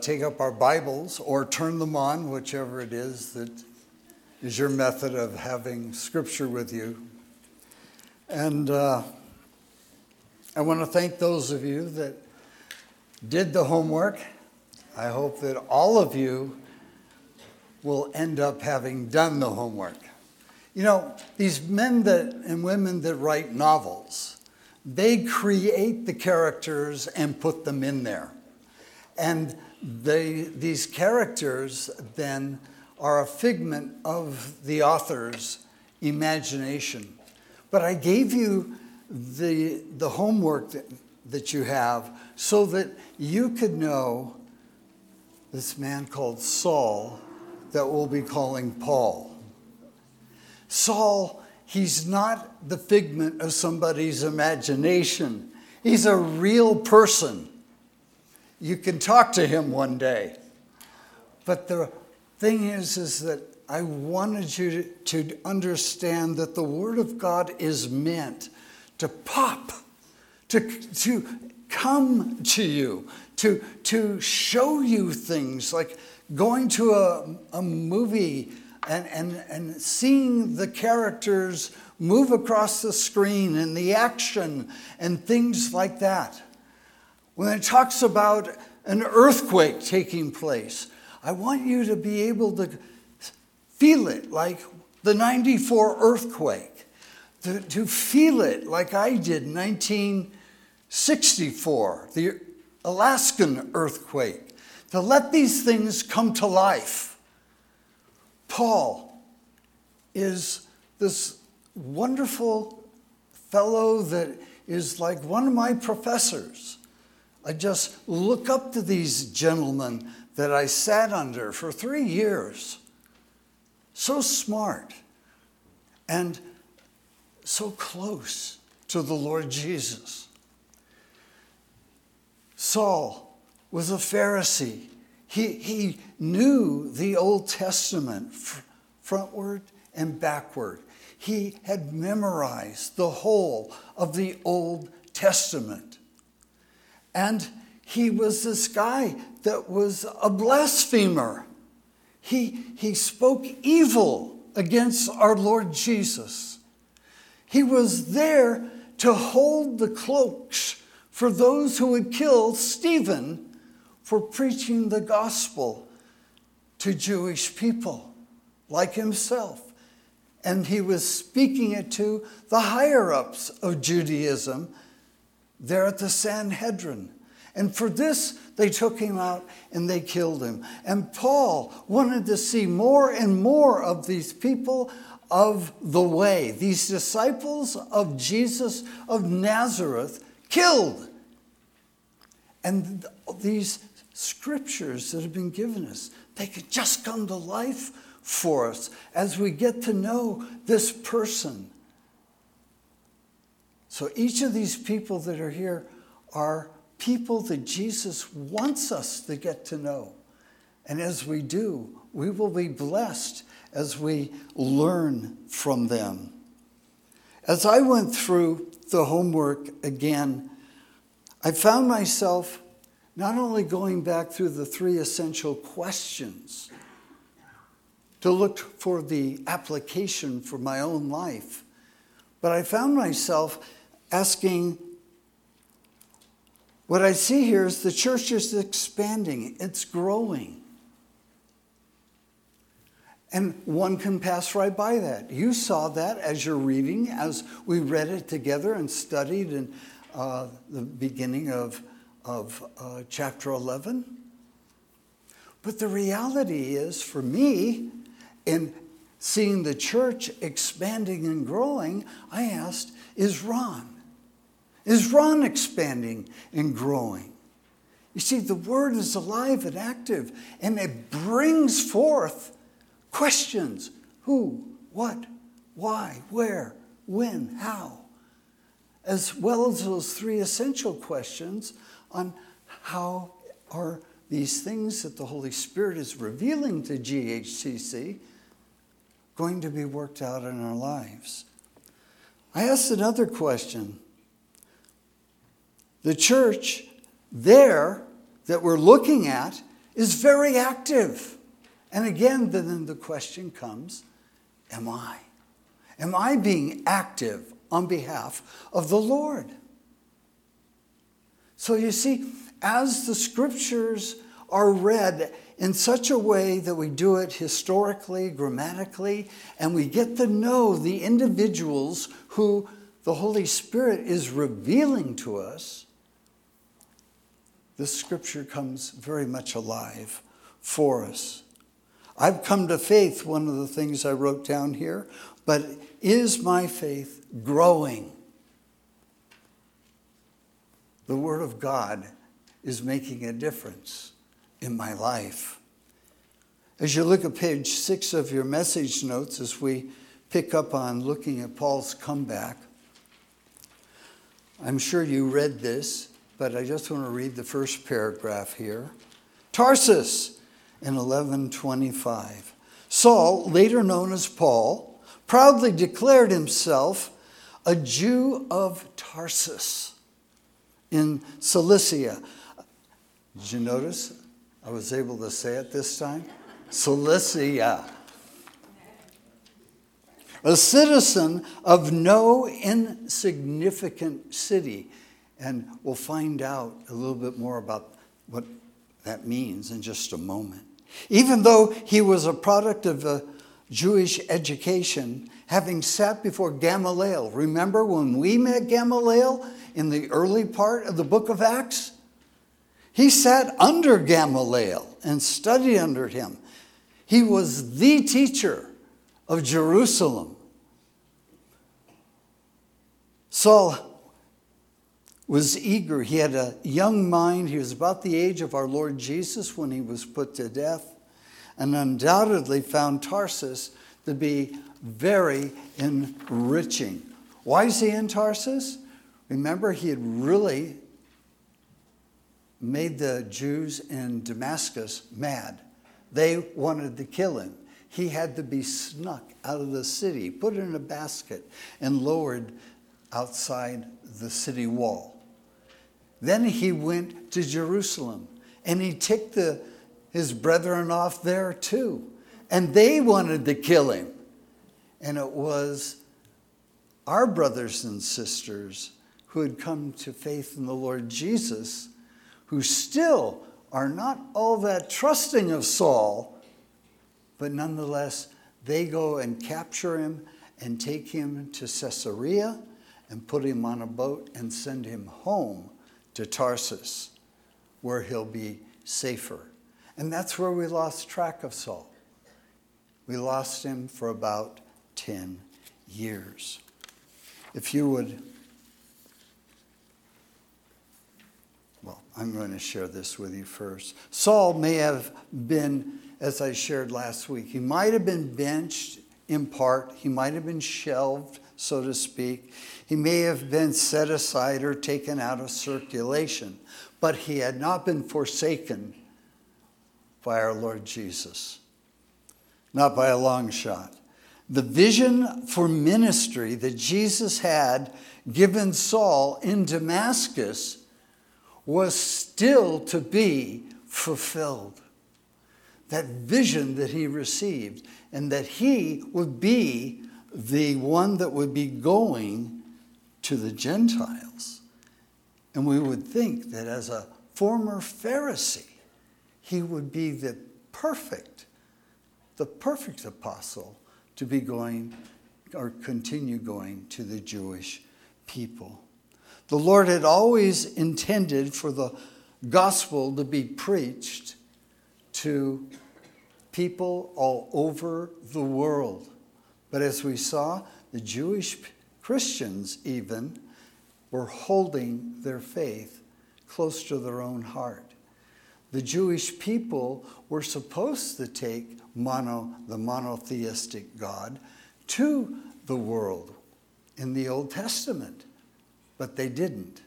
Take up our Bibles or turn them on, whichever it is that is your method of having Scripture with you. And I want to thank those of you that did the homework. I hope that all of you will end up having done the homework. You know, these men and women that write novels, they create the characters and put them in there. And these characters then are a figment of the author's imagination. But I gave you the homework that you have so that you could know this man called Saul that we'll be calling Paul. Saul, he's not the figment of somebody's imagination. He's a real person. You can talk to him one day. But the thing is that I wanted you to understand that the Word of God is meant to pop, to come to you, to show you things like going to a movie and seeing the characters move across the screen and the action and things like that. When it talks about an earthquake taking place, I want you to be able to feel it like the 94 earthquake, to feel it like I did in 1964, the Alaskan earthquake, to let these things come to life. Paul is this wonderful fellow that is like one of my professors. I just look up to these gentlemen that I sat under for 3 years. So smart and so close to the Lord Jesus. Saul was a Pharisee. He knew the Old Testament frontward and backward. He had memorized the whole of the Old Testament. And he was this guy that was a blasphemer. He spoke evil against our Lord Jesus. He was there to hold the cloaks for those who would kill Stephen for preaching the gospel to Jewish people like himself. And he was speaking it to the higher-ups of Judaism there at the Sanhedrin. And for this, they took him out and they killed him. And Paul wanted to see more and more of these people of the way, these disciples of Jesus of Nazareth, killed. And these scriptures that have been given us, they could just come to life for us as we get to know this person. So each of these people that are here are people that Jesus wants us to get to know. And as we do, we will be blessed as we learn from them. As I went through the homework again, I found myself not only going back through the 3 essential questions to look for the application for my own life, but I found myself asking, what I see here is the church is expanding, it's growing. And one can pass right by that. You saw that as you're reading, as we read it together and studied in the beginning of chapter 11. But the reality is, for me, in seeing the church expanding and growing, I asked, is Ron expanding and growing? You see, the Word is alive and active, and it brings forth questions. Who, what, why, where, when, how? As well as those 3 essential questions on how are these things that the Holy Spirit is revealing to GHCC going to be worked out in our lives. I asked another question. The church there that we're looking at is very active. And again, then the question comes, am I? Am I being active on behalf of the Lord? So you see, as the scriptures are read in such a way that we do it historically, grammatically, and we get to know the individuals who the Holy Spirit is revealing to us, this scripture comes very much alive for us. I've come to faith, one of the things I wrote down here, but is my faith growing? The Word of God is making a difference in my life. As you look at page 6 of your message notes, as we pick up on looking at Paul's comeback, I'm sure you read this, but I just want to read the first paragraph here. Tarsus in 11:25. Saul, later known as Paul, proudly declared himself a Jew of Tarsus in Cilicia. Did you notice I was able to say it this time? Cilicia. A citizen of no insignificant city. And we'll find out a little bit more about what that means in just a moment. Even though he was a product of a Jewish education, having sat before Gamaliel. Remember when we met Gamaliel in the early part of the book of Acts? He sat under Gamaliel and studied under him. He was the teacher of Jerusalem. Saul was eager. He had a young mind. He was about the age of our Lord Jesus when he was put to death, and undoubtedly found Tarsus to be very enriching. Why is he in Tarsus? Remember, he had really made the Jews in Damascus mad. They wanted to kill him. He had to be snuck out of the city, put in a basket, and lowered outside the city wall. Then he went to Jerusalem, and he ticked his brethren off there too. And they wanted to kill him. And it was our brothers and sisters who had come to faith in the Lord Jesus, who still are not all that trusting of Saul, but nonetheless, they go and capture him and take him to Caesarea and put him on a boat and send him home to Tarsus, where he'll be safer. And that's where we lost track of Saul. We lost him for about 10 years. If you would, well, I'm going to share this with you first. Saul may have been, as I shared last week, he might have been benched in part. He might have been shelved, so to speak. He may have been set aside or taken out of circulation, but he had not been forsaken by our Lord Jesus. Not by a long shot. The vision for ministry that Jesus had given Saul in Damascus was still to be fulfilled. That vision that he received, and that he would be the one that would be going to the Gentiles. And we would think that as a former Pharisee, he would be the perfect apostle to be going or continue going to the Jewish people. The Lord had always intended for the gospel to be preached to people all over the world. But as we saw, the Jewish Christians even were holding their faith close to their own heart. The Jewish people were supposed to take the monotheistic God to the world in the Old Testament, but they didn't.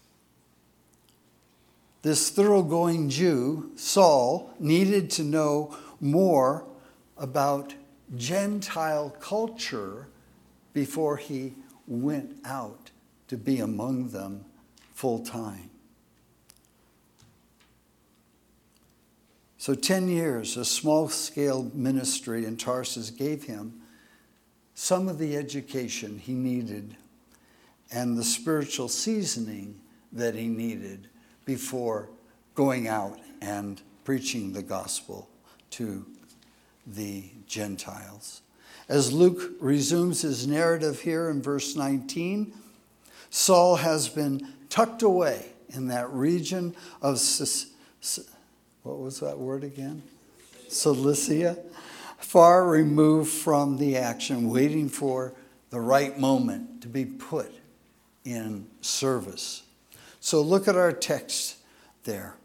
This thoroughgoing Jew, Saul, needed to know more about Gentile culture before he went out to be among them full time. So 10 years, a small-scale ministry in Tarsus gave him some of the education he needed and the spiritual seasoning that he needed before going out and preaching the gospel to the Gentiles. As Luke resumes his narrative here in verse 19, Saul has been tucked away in that region of, what was that word again? Cilicia, far removed from the action, waiting for the right moment to be put in service. So look at our text there.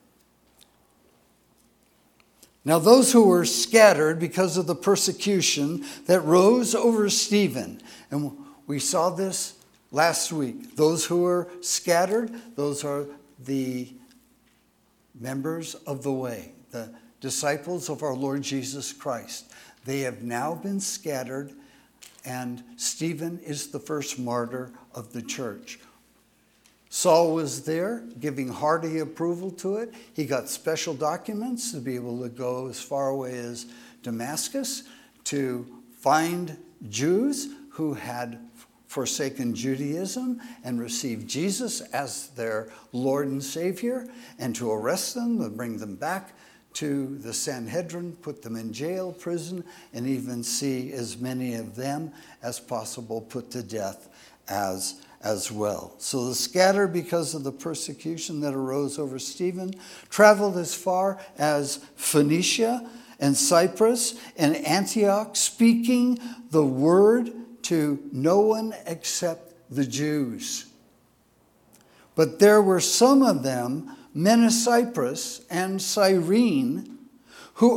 Now those who were scattered because of the persecution that rose over Stephen, and we saw this last week. Those who were scattered, those are the members of the way, the disciples of our Lord Jesus Christ. They have now been scattered, and Stephen is the first martyr of the church. Saul was there, giving hearty approval to it. He got special documents to be able to go as far away as Damascus to find Jews who had forsaken Judaism and received Jesus as their Lord and Savior, and to arrest them and bring them back to the Sanhedrin, put them in jail, prison, and even see as many of them as possible put to death as well. So the scattered, because of the persecution that arose over Stephen, traveled as far as Phoenicia and Cyprus and Antioch, speaking the word to no one except the Jews. But there were some of them, men of Cyprus and Cyrene, who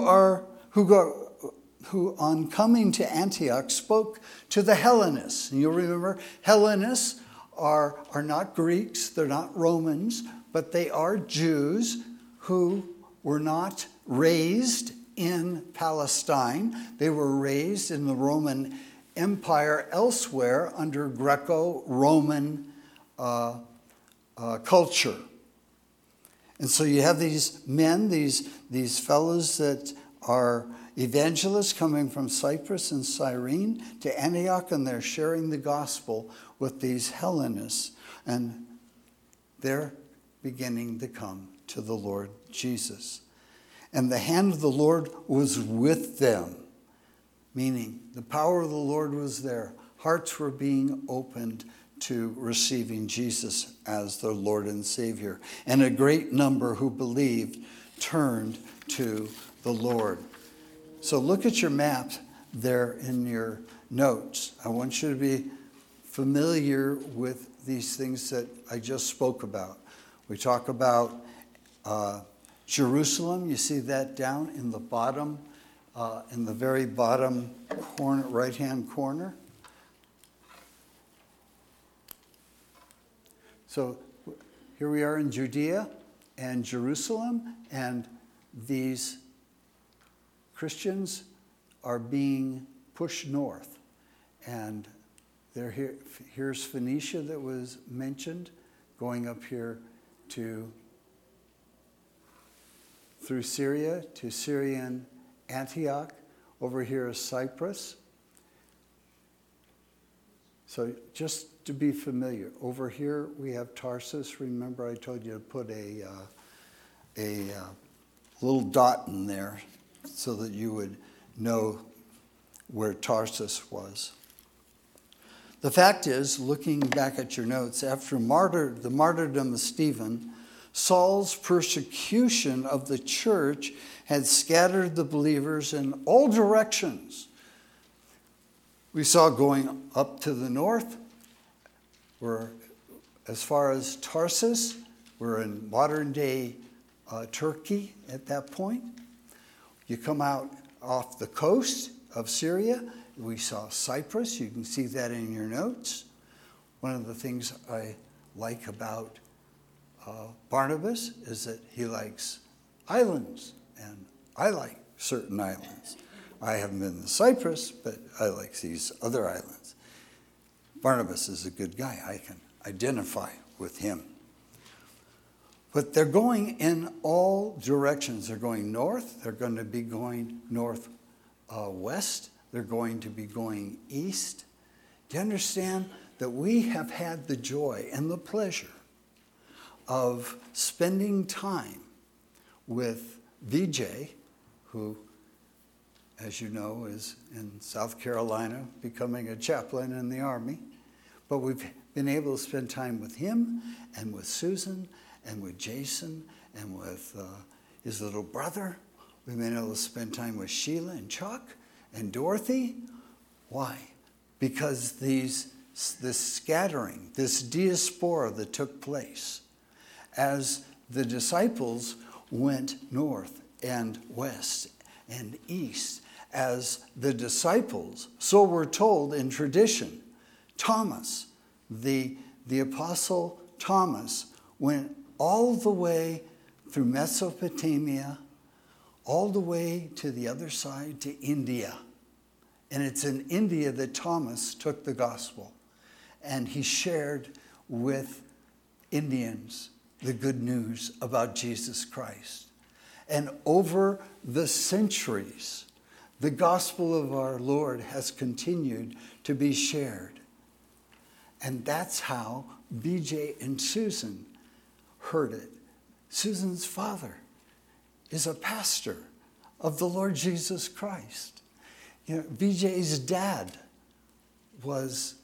on coming to Antioch spoke to the Hellenists. And you'll remember, Hellenists are not Greeks, they're not Romans, but they are Jews who were not raised in Palestine. They were raised in the Roman Empire elsewhere under Greco-Roman culture. And so you have these men, these fellows that are evangelists coming from Cyprus and Cyrene to Antioch, and they're sharing the gospel with these Hellenists. And they're beginning to come to the Lord Jesus. And the hand of the Lord was with them, meaning the power of the Lord was there. Hearts were being opened to receiving Jesus as their Lord and Savior. And a great number who believed turned to the Lord. So look at your map there in your notes. I want you to be familiar with these things that I just spoke about. We talk about Jerusalem. You see that down in the bottom, in the very bottom corner, right-hand corner. So here we are in Judea and Jerusalem, and these Christians are being pushed north. And here's Phoenicia that was mentioned, going up here through Syria to Syrian Antioch. Over here is Cyprus. So just to be familiar, over here we have Tarsus. Remember I told you to put a little dot in there so that you would know where Tarsus was. The fact is, looking back at your notes, after the martyrdom of Stephen, Saul's persecution of the church had scattered the believers in all directions. We saw going up to the north, we're as far as Tarsus, we're in modern-day Turkey at that point. You come out off the coast of Syria, we saw Cyprus. You can see that in your notes. One of the things I like about Barnabas is that he likes islands, and I like certain islands. I haven't been to Cyprus, but I like these other islands. Barnabas is a good guy. I can identify with him. But they're going in all directions. They're going north. They're going to be going west. They're going to be going east. Do you understand that we have had the joy and the pleasure of spending time with VJ, who, as you know, is in South Carolina becoming a chaplain in the Army. But we've been able to spend time with him and with Susan and with Jason and with his little brother. We've been able to spend time with Sheila and Chuck and Dorothy. Why? Because this scattering, this diaspora that took place as the disciples went north and west and east, as the disciples, so we're told in tradition, Thomas, the apostle Thomas, went all the way through Mesopotamia, all the way to the other side to India. And it's in India that Thomas took the gospel. And he shared with Indians the good news about Jesus Christ. And over the centuries, the gospel of our Lord has continued to be shared. And that's how BJ and Susan heard it. Susan's father is a pastor of the Lord Jesus Christ. You know, BJ's dad was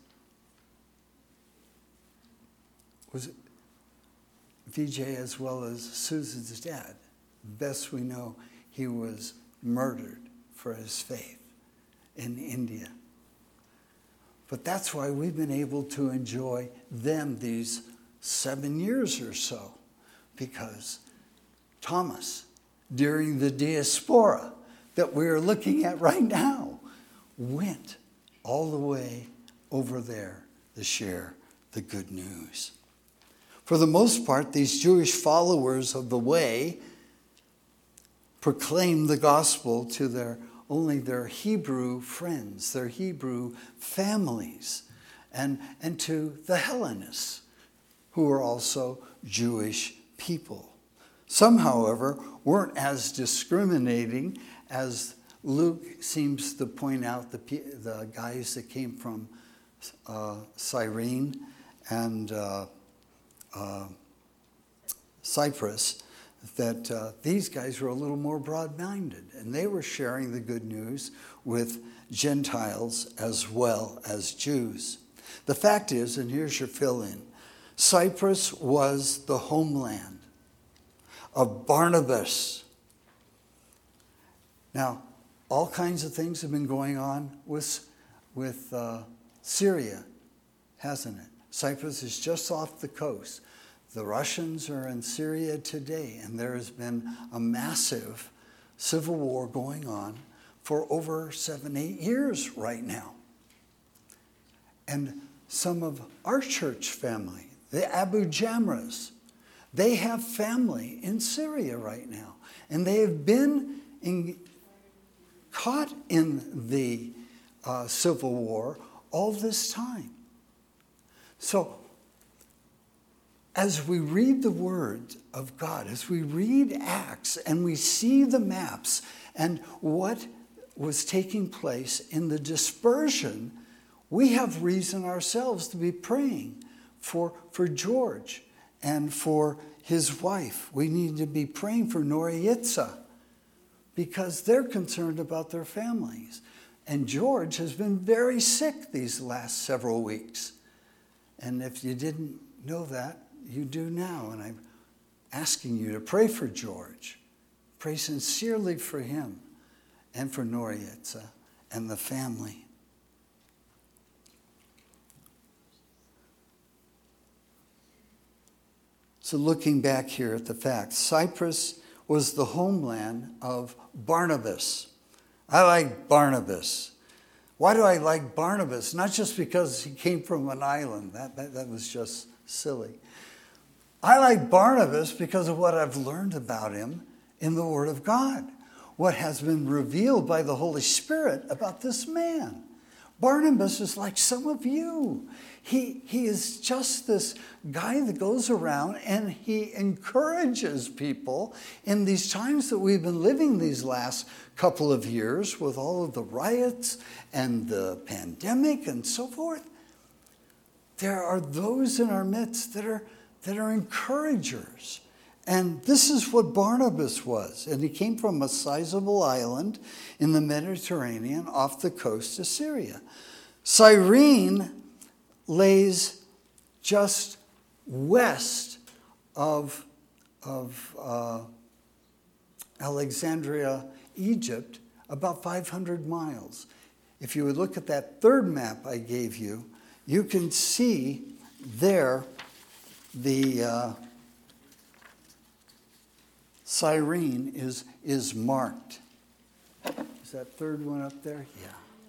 VJ as well as Susan's dad. Best we know, he was murdered for his faith in India. But that's why we've been able to enjoy them these 7 years or so, because Thomas, during the diaspora that we're looking at right now, went all the way over there to share the good news. For the most part, these Jewish followers of the way proclaimed the gospel to only their Hebrew friends, their Hebrew families, and to the Hellenists, who were also Jewish people. Some, however, weren't as discriminating as Luke seems to point out the guys that came from Cyrene and Cyprus, that these guys were a little more broad-minded, and they were sharing the good news with Gentiles as well as Jews. The fact is, and here's your fill-in, Cyprus was the homeland of Barnabas. Now, all kinds of things have been going on with Syria, hasn't it? Cyprus is just off the coast. The Russians are in Syria today, and there has been a massive civil war going on for over 7-8 years right now. And some of our church family, the Abu Jamras, they have family in Syria right now. And they have been caught in the civil war all this time. So, as we read the Word of God, as we read Acts, and we see the maps and what was taking place in the dispersion, we have reason ourselves to be praying for George and for his wife. We need to be praying for Noriitza because they're concerned about their families. And George has been very sick these last several weeks. And if you didn't know that, you do now. And I'm asking you to pray for George. Pray sincerely for him and for Noriitza and the family. So looking back here at the facts, Cyprus was the homeland of Barnabas. I like Barnabas. Why do I like Barnabas? Not just because he came from an island. That was just silly. I like Barnabas because of what I've learned about him in the Word of God. What has been revealed by the Holy Spirit about this man. Barnabas is like some of you. He is just this guy that goes around and he encourages people in these times that we've been living these last couple of years with all of the riots and the pandemic and so forth. There are those in our midst that are encouragers. And this is what Barnabas was. And he came from a sizable island in the Mediterranean off the coast of Syria. Cyrene lays just west of Alexandria, Egypt, about 500 miles. If you would look at that third map I gave you, you can see there the Cyrene is marked. Is that third one up there? Yeah.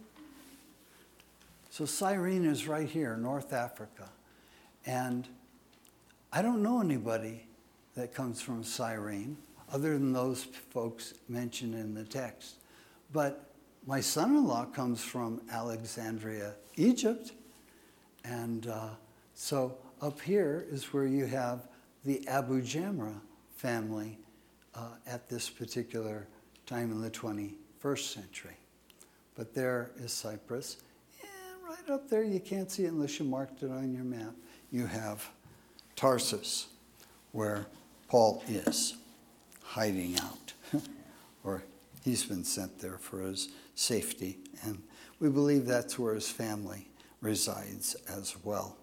So Cyrene is right here, North Africa. And I don't know anybody that comes from Cyrene, other than those folks mentioned in the text. But my son-in-law comes from Alexandria, Egypt. And so up here is where you have the Abu Jamra family at this particular time in the 21st century. But there is Cyprus. And right up there, you can't see it unless you marked it on your map. You have Tarsus, where Paul is hiding out. Or he's been sent there for his safety. And we believe that's where his family resides as well.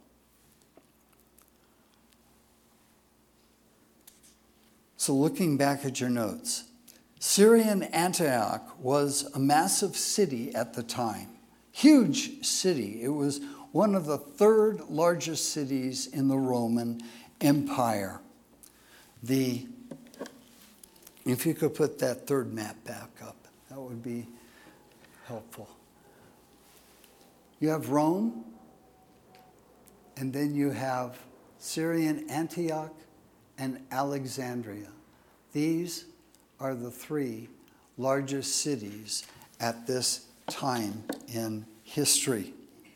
So looking back at your notes, Syrian Antioch was a massive city at the time. Huge city. It was one of the third largest cities in the Roman Empire. If you could put that third map back up, that would be helpful. You have Rome, and then you have Syrian Antioch and Alexandria. These are the three largest cities at this time in history.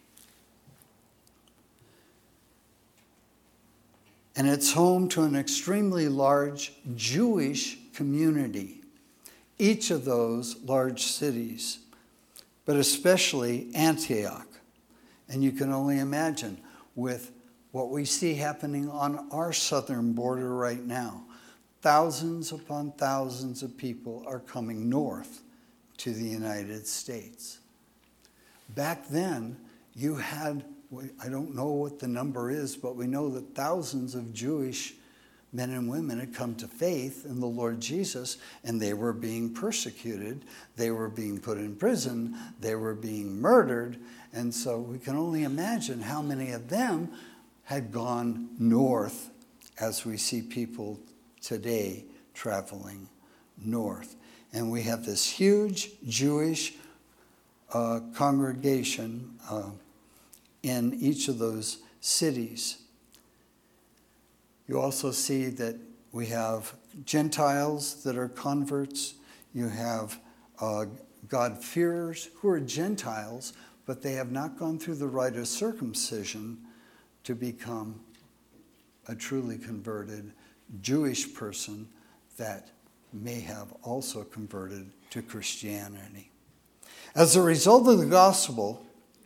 And it's home to an extremely large Jewish community. Each of those large cities, but especially Antioch. And you can only imagine with what we see happening on our southern border right now. Thousands upon thousands of people are coming north to the United States. Back then, you had, I don't know what the number is, but we know that thousands of Jewish men and women had come to faith in the Lord Jesus, and they were being persecuted. They were being put in prison. They were being murdered. And so we can only imagine how many of them had gone north, as we see people today traveling north. And we have this huge Jewish congregation in each of those cities. You also see that we have Gentiles that are converts. You have God-fearers who are Gentiles, but they have not gone through the rite of circumcision to become a truly converted Jewish person that may have also converted to Christianity. As a result of the gospel,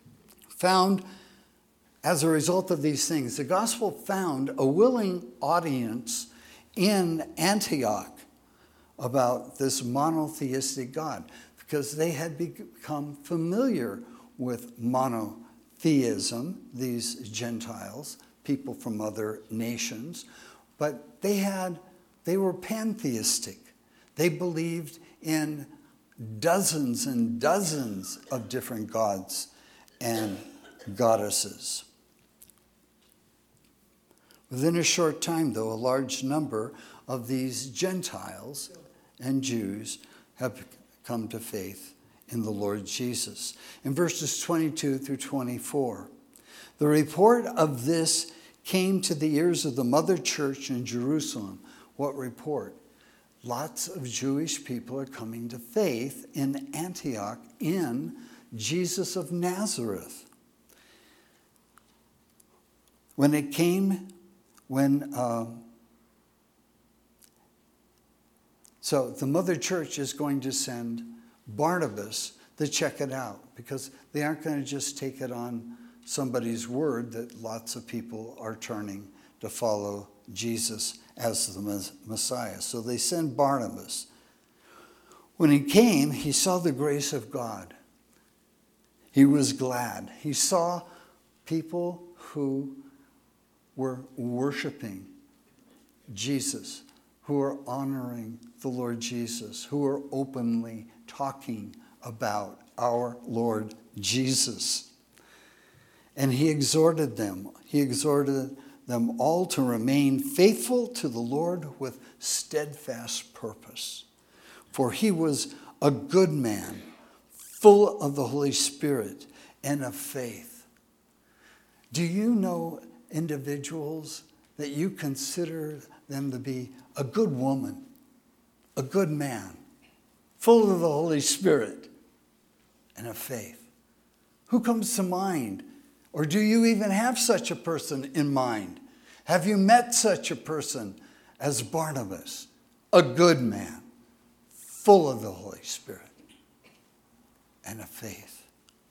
as a result of these things, the gospel found a willing audience in Antioch about this monotheistic God, because they had become familiar with monotheism, these Gentiles, people from other nations, but they were pantheistic. They believed in dozens and dozens of different gods and goddesses. Within a short time, though, a large number of these Gentiles and Jews have come to faith in the Lord Jesus. In verses 22 through 24, the report of this came to the ears of the mother church in Jerusalem. What report? Lots of Jewish people are coming to faith in Antioch in Jesus of Nazareth. So the mother church is going to send Barnabas to check it out, because they aren't going to just take it on somebody's word that lots of people are turning to follow Jesus as the Messiah. So they send Barnabas. When he came, he saw the grace of God. He was glad. He saw people who were worshiping Jesus, who were honoring the Lord Jesus, who were openly talking about our Lord Jesus. And he exhorted them. He exhorted them all to remain faithful to the Lord with steadfast purpose. For he was a good man, full of the Holy Spirit and of faith. Do you know individuals that you consider them to be a good woman, a good man, full of the Holy Spirit and of faith? Who comes to mind? Or do you even have such a person in mind? Have you met such a person as Barnabas, a good man, full of the Holy Spirit and of faith?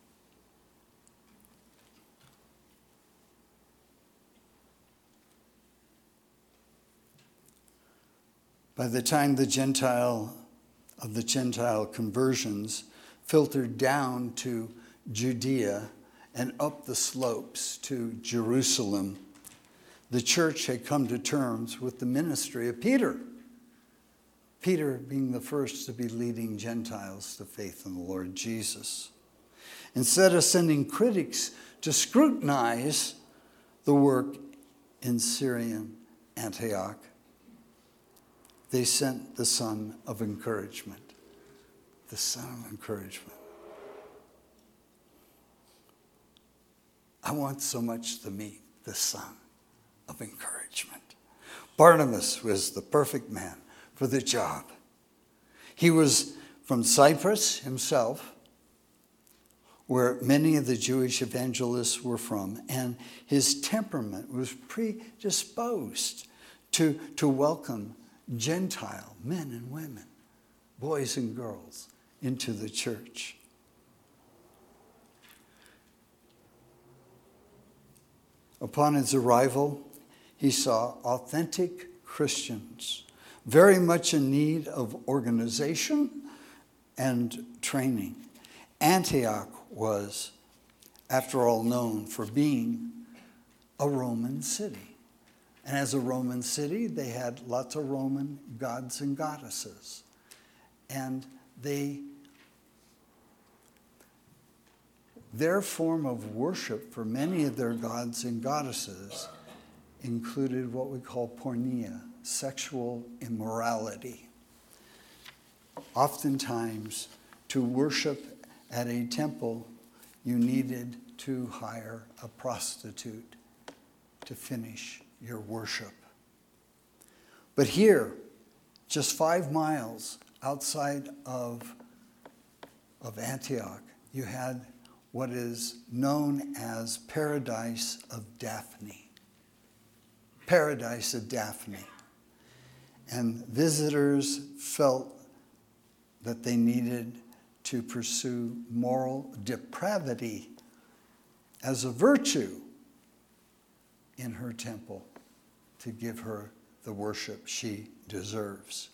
By the time the Gentile conversions filtered down to Judea and up the slopes to Jerusalem, the church had come to terms with the ministry of Peter. Peter being the first to be leading Gentiles to faith in the Lord Jesus. Instead of sending critics to scrutinize the work in Syrian Antioch, they sent the son of encouragement. The son of encouragement. I want so much to meet the son of encouragement. Barnabas was the perfect man for the job. He was from Cyprus himself, where many of the Jewish evangelists were from, and his temperament was predisposed to welcome Gentile men and women, boys and girls, into the church. Upon his arrival, he saw authentic Christians, very much in need of organization and training. Antioch was, after all, known for being a Roman city. And as a Roman city, they had lots of Roman gods and goddesses. And their form of worship for many of their gods and goddesses included what we call porneia, sexual immorality. Oftentimes, to worship at a temple, you needed to hire a prostitute to finish your worship. But here, just 5 miles outside of Antioch, you had what is known as Paradise of Daphne. Paradise of Daphne. And visitors felt that they needed to pursue moral depravity as a virtue in her temple to give her the worship she deserves.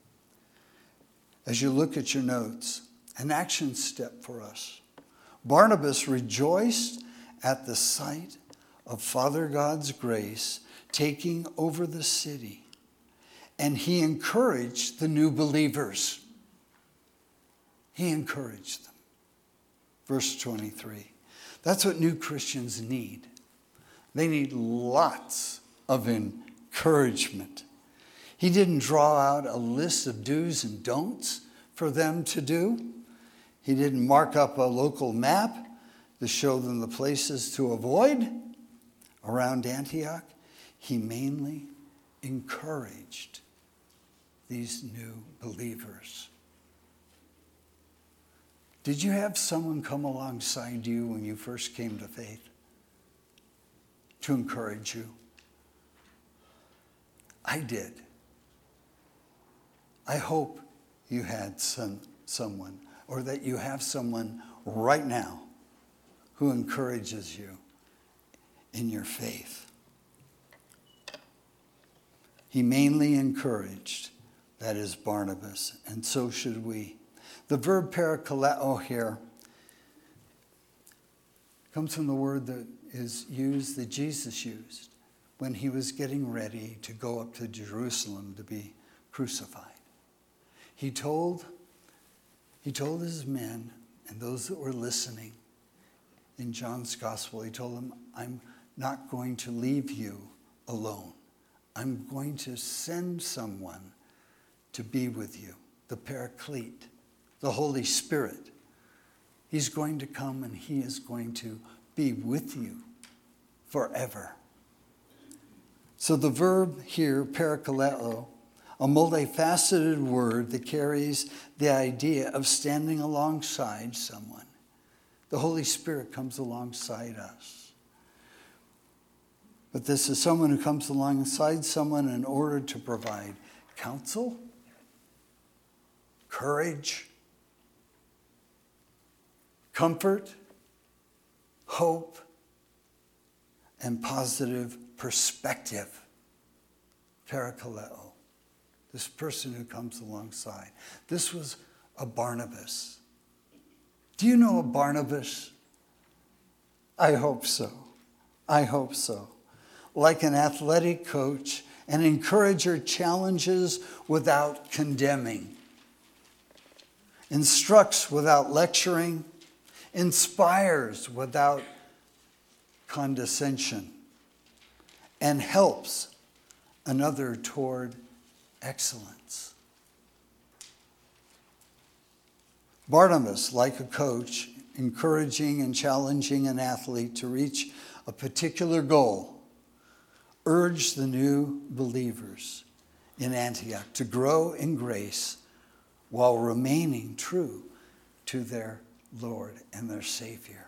As you look at your notes, an action step for us. Barnabas rejoiced at the sight of Father God's grace taking over the city, and he encouraged the new believers. He encouraged them. Verse 23. That's what new Christians need. They need lots of encouragement. He didn't draw out a list of do's and don'ts for them to do. He didn't mark up a local map to show them the places to avoid around Antioch. He mainly encouraged these new believers. Did you have someone come alongside you when you first came to faith to encourage you? I did. I hope you had someone, or that you have someone right now who encourages you in your faith. He mainly encouraged, that is Barnabas, and so should we. The verb parakaleo here comes from the word that is used, that Jesus used when he was getting ready to go up to Jerusalem to be crucified. He told his men and those that were listening in John's gospel, he told them, I'm not going to leave you alone. I'm going to send someone to be with you, the Paraclete, the Holy Spirit. He's going to come and he is going to be with you forever. So the verb here, parakaleo, a multifaceted word that carries the idea of standing alongside someone. The Holy Spirit comes alongside us. But this is someone who comes alongside someone in order to provide counsel, courage, comfort, hope, and positive perspective. Parakaleo. This person who comes alongside. This was a Barnabas. Do you know a Barnabas? I hope so. I hope so. Like an athletic coach, an encourager challenges without condemning, instructs without lecturing, inspires without condescension, and helps another toward excellence. Barnabas, like a coach, encouraging and challenging an athlete to reach a particular goal, urged the new believers in Antioch to grow in grace while remaining true to their Lord and their Savior.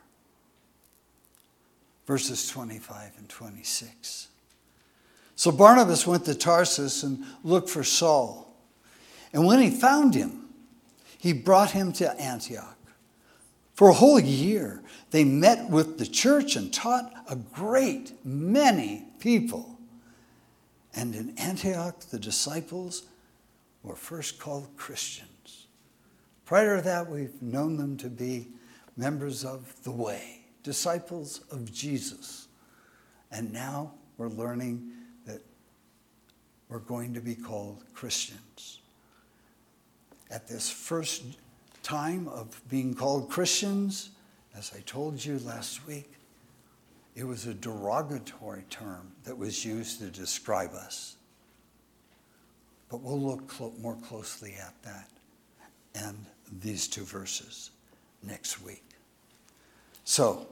Verses 25 and 26. So Barnabas went to Tarsus and looked for Saul. And when he found him, he brought him to Antioch. For a whole year, they met with the church and taught a great many people. And in Antioch, the disciples were first called Christians. Prior to that, we've known them to be members of the Way, disciples of Jesus. And now we're learning that we're going to be called Christians. At this first time of being called Christians, as I told you last week, it was a derogatory term that was used to describe us. But we'll look more closely at that and these two verses next week. So,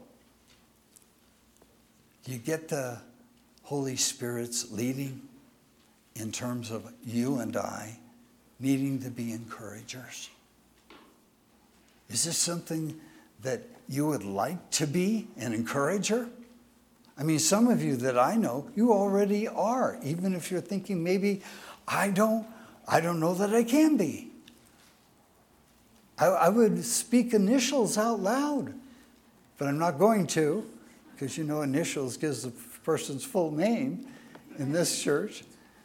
you get the Holy Spirit's leading in terms of you and I needing to be encouragers. Is this something that you would like to be, an encourager? I mean, some of you that I know, you already are, even if you're thinking maybe, I don't know that I can be. I would speak initials out loud, but I'm not going to, because you know initials gives the person's full name in this church.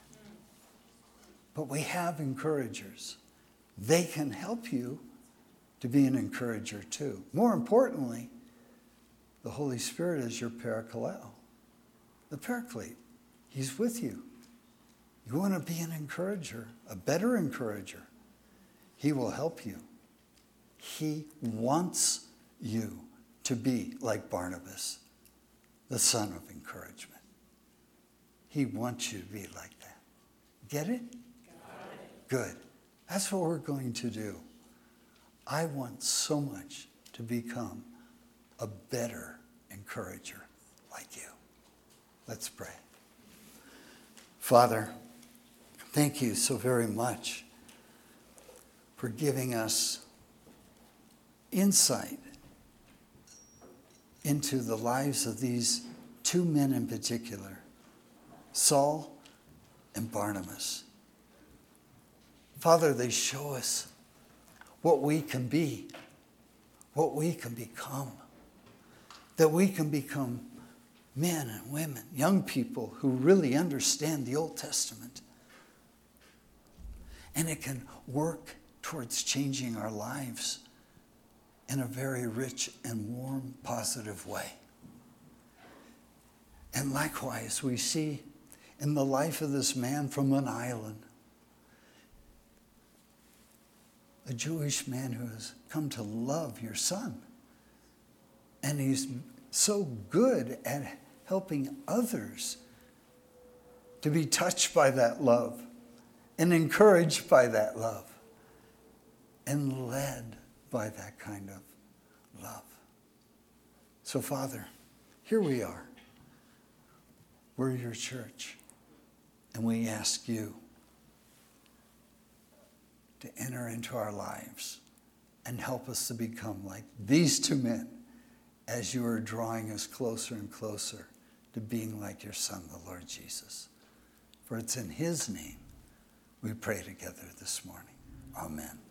But we have encouragers. They can help you to be an encourager too. More importantly, the Holy Spirit is your parakaleo, the Paraclete. He's with you. You want to be an encourager, a better encourager. He will help you. He wants you to be like Barnabas, the son of encouragement. He wants you to be like that. Get it? Good. That's what we're going to do. I want so much to become a better encourager like you. Let's pray. Father, thank you so very much for giving us insight into the lives of these two men in particular, Saul and Barnabas. Father, they show us what we can be, what we can become, that we can become men and women, young people who really understand the Old Testament. And it can work towards changing our lives in a very rich and warm, positive way. And likewise, we see in the life of this man from an island, a Jewish man who has come to love your son. And he's so good at helping others to be touched by that love and encouraged by that love and led by that kind of love. So, Father, here we are. We're your church, and we ask you to enter into our lives and help us to become like these two men as you are drawing us closer and closer to being like your Son, the Lord Jesus. For it's in his name we pray together this morning. Amen.